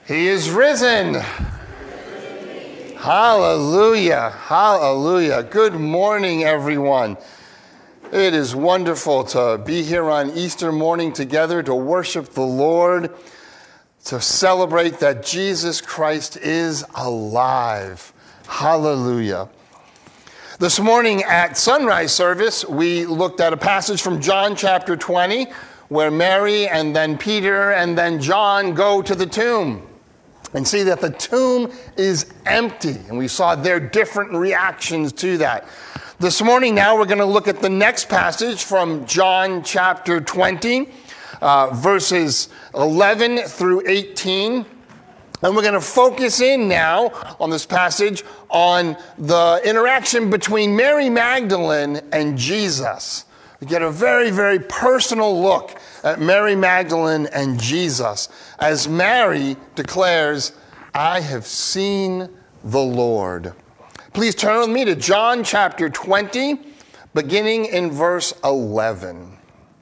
He is risen. Hallelujah. Hallelujah. Good morning, everyone. It is wonderful to be here on Easter morning together to worship the Lord, to celebrate that Jesus Christ is alive. Hallelujah. This morning at sunrise service, we looked at a passage from John chapter 20, where Mary and then Peter and then John go to the tomb and see that the tomb is empty. And we saw their different reactions to that. This morning now we're going to look at the next passage from John chapter 20, verses 11 through 18. And we're going to focus in now on this passage on the interaction between Mary Magdalene and Jesus. We get a very, very personal look at Mary Magdalene and Jesus as Mary declares, "I have seen the Lord." Please turn with me to John chapter 20, beginning in verse 11.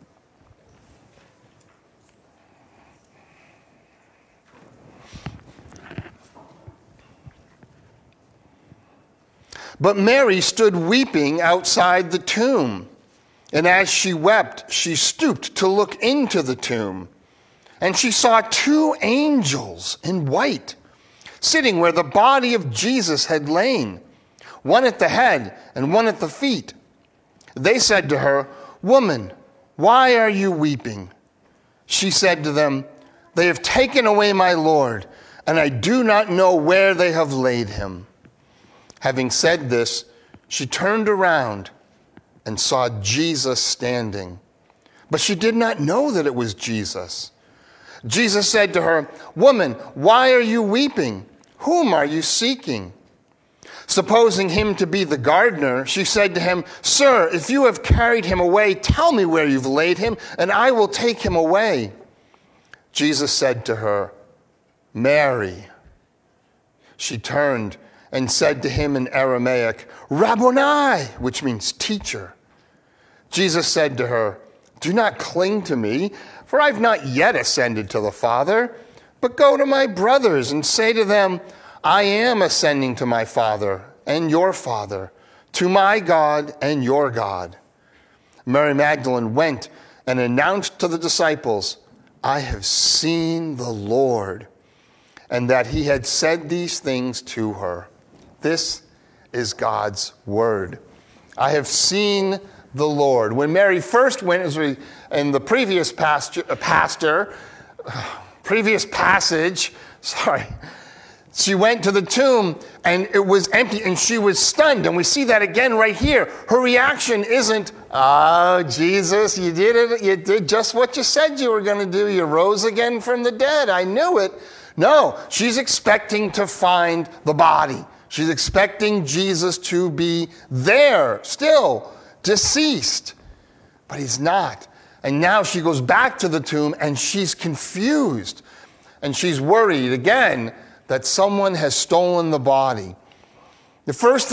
But Mary stood weeping outside the tomb. And as she wept, she stooped to look into the tomb. And she saw two angels in white, sitting where the body of Jesus had lain, one at the head and one at the feet. They said to her, "Woman, why are you weeping?" She said to them, "They have taken away my Lord, and I do not know where they have laid him." Having said this, she turned around and saw Jesus standing. But she did not know that it was Jesus. Jesus said to her, "Woman, why are you weeping? Whom are you seeking?" Supposing him to be the gardener, she said to him, "Sir, if you have carried him away, tell me where you've laid him, and I will take him away." Jesus said to her, "Mary." She turned and said to him in Aramaic, "Rabboni," which means teacher. Jesus said to her, "Do not cling to me, for I've not yet ascended to the Father, but go to my brothers and say to them, I am ascending to my Father and your Father, to my God and your God." Mary Magdalene went and announced to the disciples, "I have seen the Lord," and that he had said these things to her. This is God's word. I have seen the Lord. When Mary first went, as we in the previous passage, she went to the tomb and it was empty and she was stunned. And we see that again right here. Her reaction isn't, "Oh, Jesus, you did it. You did just what you said you were going to do. You rose again from the dead. I knew it." No, she's expecting to find the body. She's expecting Jesus to be there, still deceased. But he's not. And now she goes back to the tomb and she's confused. And she's worried again that someone has stolen the body. The first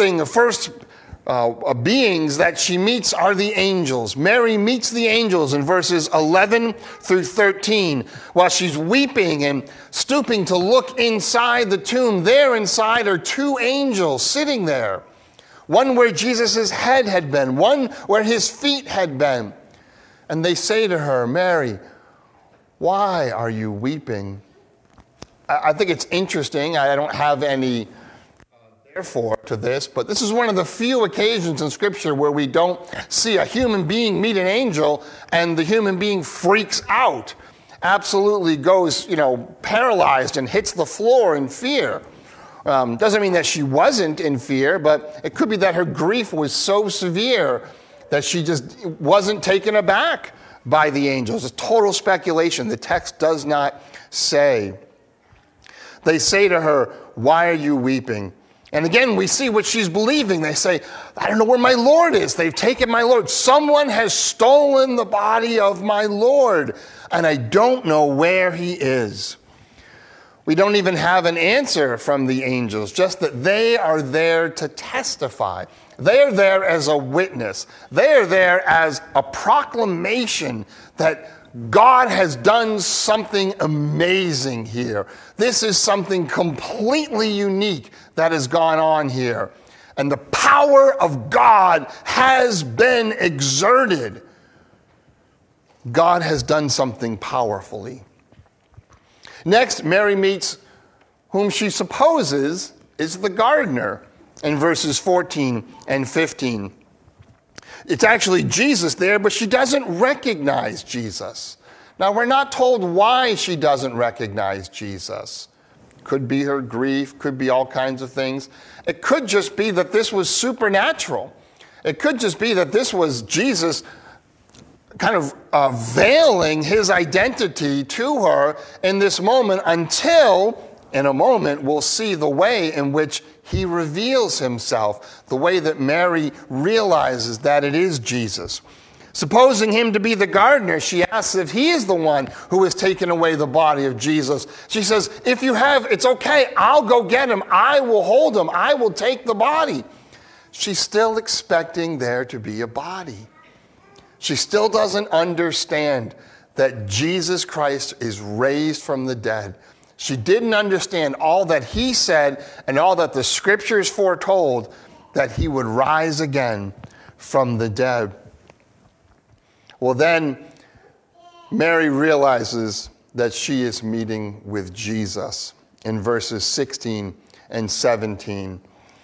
beings that she meets are the angels. Mary meets the angels in verses 11 through 13. While she's weeping and stooping to look inside the tomb, there inside are two angels sitting there. One where Jesus' head had been, one where his feet had been. And they say to her, "Mary, why are you weeping?" I think it's interesting. I don't have any therefore to this, but this is one of the few occasions in Scripture where we don't see a human being meet an angel and the human being freaks out, absolutely goes, paralyzed and hits the floor in fear. Doesn't mean that she wasn't in fear, but it could be that her grief was so severe that she just wasn't taken aback by the angels. It's total speculation. The text does not say. They say to her, "Why are you weeping?" And again, we see what she's believing. They say, "I don't know where my Lord is. They've taken my Lord. Someone has stolen the body of my Lord, and I don't know where he is." We don't even have an answer from the angels, just that they are there to testify. They are there as a witness. They are there as a proclamation that God has done something amazing here. This is something completely unique that has gone on here. And the power of God has been exerted. God has done something powerfully. Next, Mary meets whom she supposes is the gardener in verses 14 and 15. It's actually Jesus there, but she doesn't recognize Jesus. Now, we're not told why she doesn't recognize Jesus. Could be her grief, could be all kinds of things. It could just be that this was supernatural. It could just be that this was Jesus kind of veiling his identity to her in this moment until, in a moment, we'll see the way in which he reveals himself, the way that Mary realizes that it is Jesus. Supposing him to be the gardener, she asks if he is the one who has taken away the body of Jesus. She says, if you have, it's okay, I'll go get him. I will hold him. I will take the body. She's still expecting there to be a body. She still doesn't understand that Jesus Christ is raised from the dead. She didn't understand all that he said and all that the scriptures foretold, that he would rise again from the dead. Well, then Mary realizes that she is meeting with Jesus in verses 16 and 17.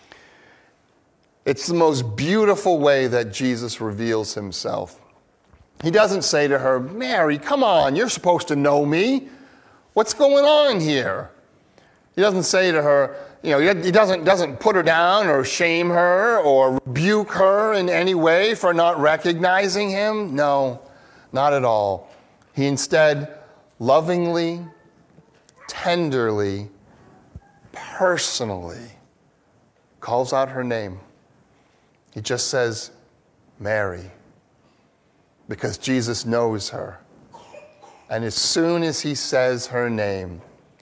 It's the most beautiful way that Jesus reveals himself. He doesn't say to her, Mary, come on, you're supposed to know me. What's going on here? He doesn't say to her, he doesn't put her down or shame her or rebuke her in any way for not recognizing him. No, not at all. He instead lovingly, tenderly, personally calls out her name. He just says, Mary, because Jesus knows her. And as soon as he says her name,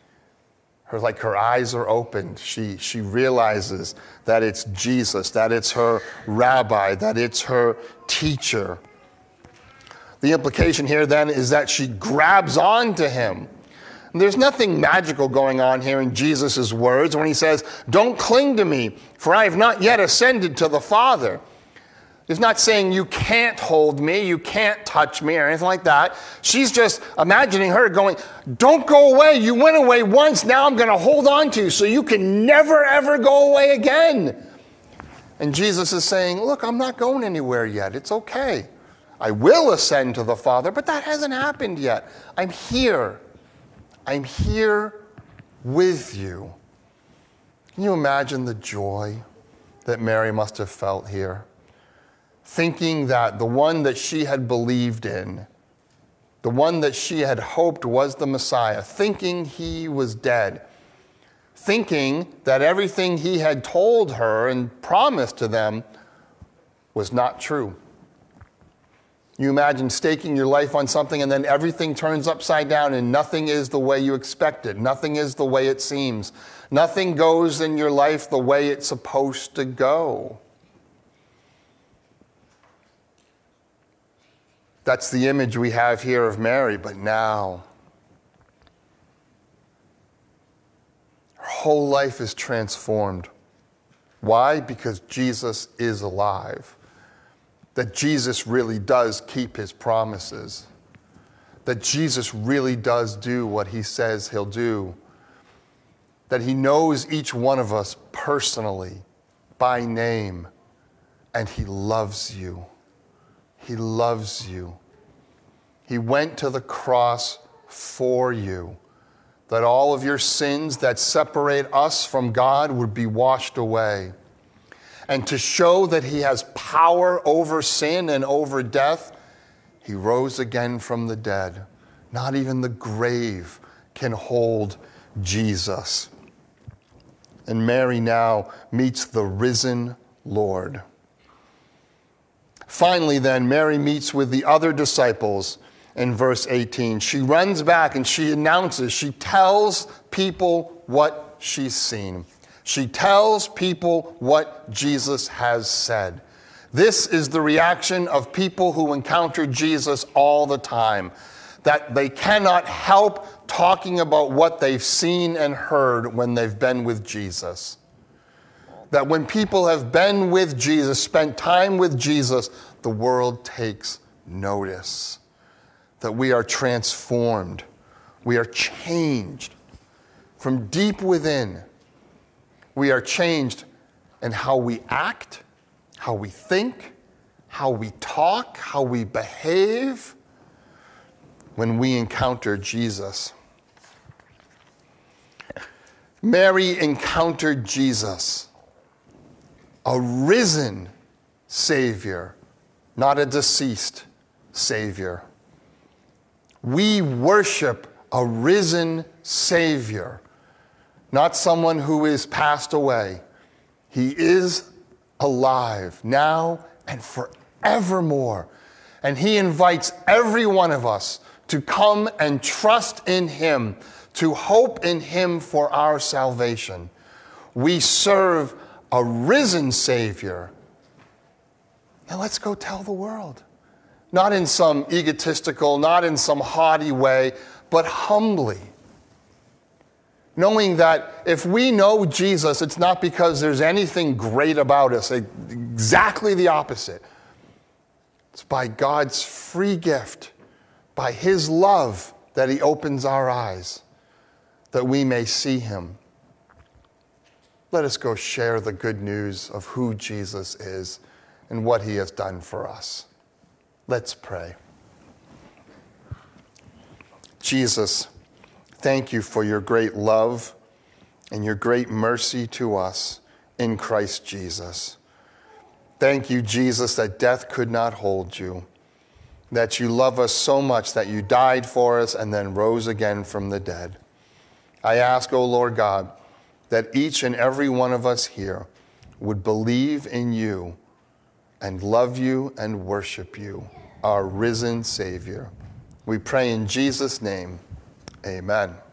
her eyes are opened. She realizes that it's Jesus, that it's her rabbi, that it's her teacher. The implication here then is that she grabs on to him. And there's nothing magical going on here in Jesus' words when he says, don't cling to me, for I have not yet ascended to the Father. He's not saying you can't hold me, you can't touch me, or anything like that. She's just imagining her going, don't go away. You went away once, now I'm going to hold on to you so you can never, ever go away again. And Jesus is saying, look, I'm not going anywhere yet. It's okay. I will ascend to the Father, but that hasn't happened yet. I'm here. I'm here with you. Can you imagine the joy that Mary must have felt here? Thinking that the one that she had believed in, the one that she had hoped was the Messiah, thinking he was dead, thinking that everything he had told her and promised to them was not true. You imagine staking your life on something and then everything turns upside down and nothing is the way you expected. Nothing is the way it seems. Nothing goes in your life the way it's supposed to go. That's the image we have here of Mary, but now her whole life is transformed. Why? Because Jesus is alive. That Jesus really does keep his promises. That Jesus really does do what he says he'll do. That he knows each one of us personally, by name, and he loves you. He loves you. He went to the cross for you, that all of your sins that separate us from God would be washed away. And to show that he has power over sin and over death, he rose again from the dead. Not even the grave can hold Jesus. And Mary now meets the risen Lord. Finally, then, Mary meets with the other disciples in verse 18. She runs back and she announces, she tells people what she's seen. She tells people what Jesus has said. This is the reaction of people who encounter Jesus all the time, that they cannot help talking about what they've seen and heard when they've been with Jesus. That when people have been with Jesus, spent time with Jesus, the world takes notice. That we are transformed. We are changed from deep within. We are changed in how we act, how we think, how we talk, how we behave when we encounter Jesus. Mary encountered Jesus, a risen Savior, not a deceased Savior. We worship a risen Savior, not someone who is passed away. He is alive now and forevermore. And he invites every one of us to come and trust in him, to hope in him for our salvation. We serve a risen Savior. Now let's go tell the world. Not in some egotistical, not in some haughty way, but humbly. Knowing that if we know Jesus, it's not because there's anything great about us. Exactly the opposite. It's by God's free gift, by his love, that he opens our eyes, that we may see him. Let us go share the good news of who Jesus is and what he has done for us. Let's pray. Jesus, thank you for your great love and your great mercy to us in Christ Jesus. Thank you, Jesus, that death could not hold you, that you love us so much that you died for us and then rose again from the dead. I ask, O Lord God, that each and every one of us here would believe in you and love you and worship you, our risen Savior. We pray in Jesus' name, amen.